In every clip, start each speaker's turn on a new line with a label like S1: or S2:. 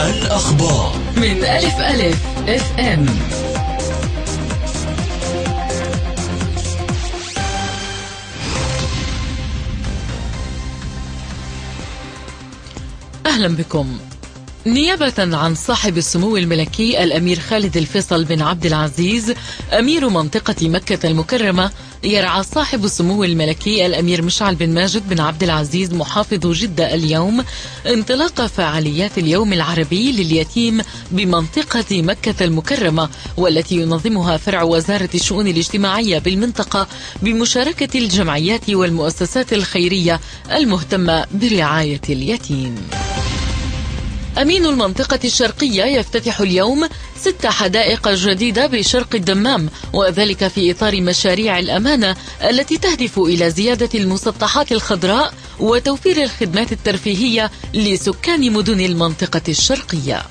S1: الأخبار
S2: من ألف ألف اف ام. أهلا بكم. نيابة عن صاحب السمو الملكي الأمير خالد الفيصل بن عبد العزيز أمير منطقة مكة المكرمة، يرعى صاحب السمو الملكي الأمير مشعل بن ماجد بن عبد العزيز محافظ جدة اليوم انطلاق فعاليات اليوم العربي لليتيم بمنطقة مكة المكرمة، والتي ينظمها فرع وزارة الشؤون الاجتماعية بالمنطقة بمشاركة الجمعيات والمؤسسات الخيرية المهتمة برعاية اليتيم. أمين المنطقة الشرقية يفتتح اليوم 6 حدائق جديدة بشرق الدمام، وذلك في إطار مشاريع الأمانة التي تهدف إلى زيادة المسطحات الخضراء وتوفير الخدمات الترفيهية لسكان مدن المنطقة الشرقية.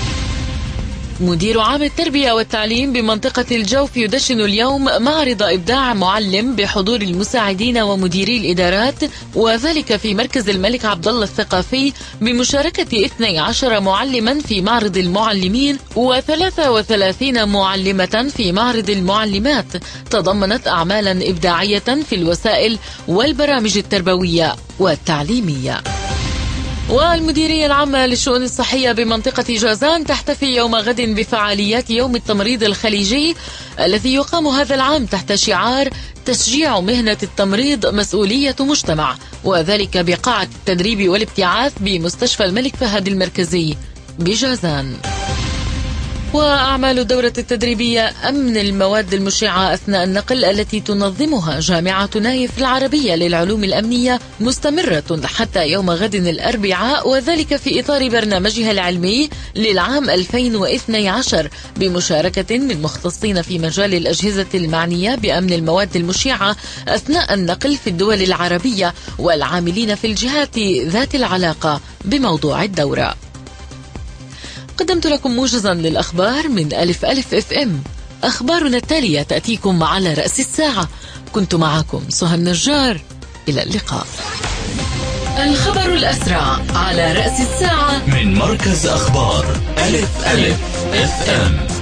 S2: مدير عام التربية والتعليم بمنطقة الجوف يدشن اليوم معرض إبداع معلم بحضور المساعدين ومديري الإدارات، وذلك في مركز الملك عبدالله الثقافي بمشاركة 12 معلما في معرض المعلمين و33 معلمة في معرض المعلمات، تضمنت أعمالا إبداعية في الوسائل والبرامج التربوية والتعليمية. والمديرية العامة للشؤون الصحية بمنطقة جازان تحتفي يوم غد بفعاليات يوم التمريض الخليجي الذي يقام هذا العام تحت شعار تشجيع مهنة التمريض مسؤولية مجتمع، وذلك بقاعة التدريب والابتعاث بمستشفى الملك فهد المركزي بجازان. وأعمال الدورة التدريبية أمن المواد المشعة أثناء النقل التي تنظمها جامعة نايف العربية للعلوم الأمنية مستمرة حتى يوم غد الأربعاء، وذلك في إطار برنامجها العلمي للعام 2012 بمشاركة من مختصين في مجال الأجهزة المعنية بأمن المواد المشعة أثناء النقل في الدول العربية والعاملين في الجهات ذات العلاقة بموضوع الدورة. قدمت لكم موجزا للأخبار من ألف ألف اف ام. أخبارنا التالية تأتيكم على رأس الساعة. كنت معكم سهى النجار، إلى اللقاء. الخبر الأسرع على رأس الساعة
S1: من مركز أخبار ألف ألف اف ام.